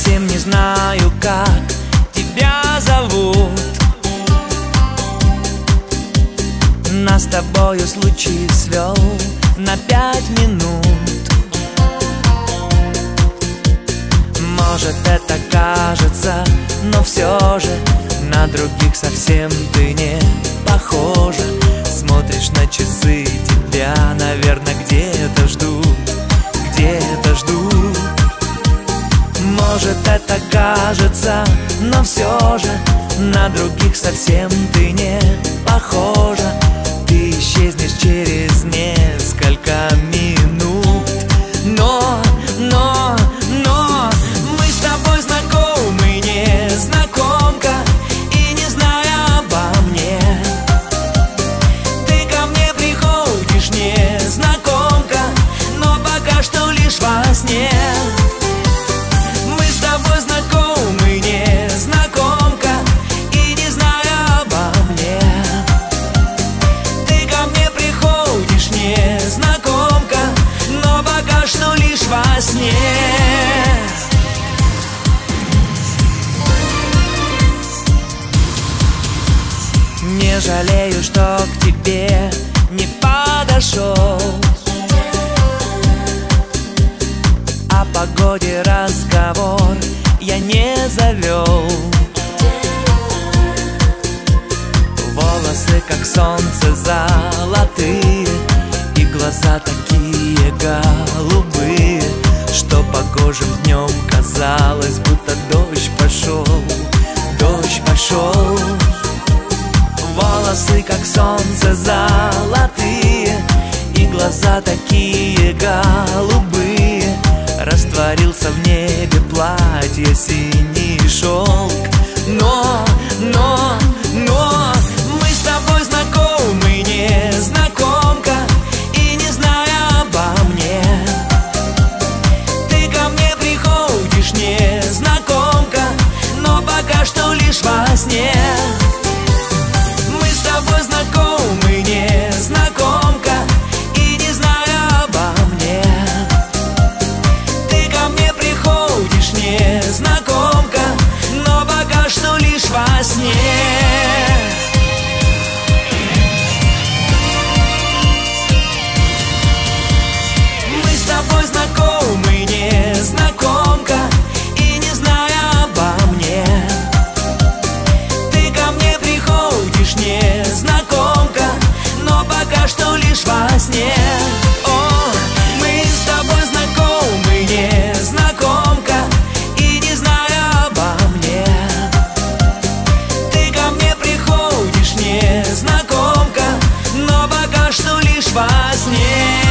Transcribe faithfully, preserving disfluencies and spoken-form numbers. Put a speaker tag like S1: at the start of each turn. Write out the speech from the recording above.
S1: совсем не знаю, как тебя зовут. Нас с тобою случай свел на пять минут. Может, это кажется, но все же на других совсем ты не похожа. Смотришь на часы, тебя, наверное, где-то ждут, где-то ждут. Может, это кажется, но все же на других совсем ты не похожа. Ты исчезнешь через несколько минут. Но, но, но мы с тобой знакомы, незнакомка, и не зная обо мне, ты ко мне приходишь, незнакомка, но пока что лишь во сне. Мы с тобой знакомы, незнакомка, и не зная обо мне, ты ко мне приходишь, незнакомка, но пока что лишь во сне. Не жалею, что к тебе не подошел, о погоде разговор я не завел. Волосы, как солнце, золотые, и глаза такие голубые, что погожим днем казалось, будто дождь пошел, дождь пошел. Волосы, как солнце, золотые, и глаза такие голубые, растворился в небе платье, синий шелк. Но, но, но мы с тобой знакомы, незнакомка, и не зная обо мне, ты ко мне приходишь, незнакомка, но пока что лишь во сне. Мы с тобой знакомы, незнакомка, и не зная обо мне, ты ко мне приходишь, незнакомка, но пока что лишь во сне. Мы с тобой знакомы, незнакомка, и не зная обо мне, ты ко мне приходишь, незнакомка, но пока что лишь во сне. О, мы с тобой знакомы, незнакомка, и не зная обо мне, ты ко мне приходишь, незнакомка, но пока что лишь во сне.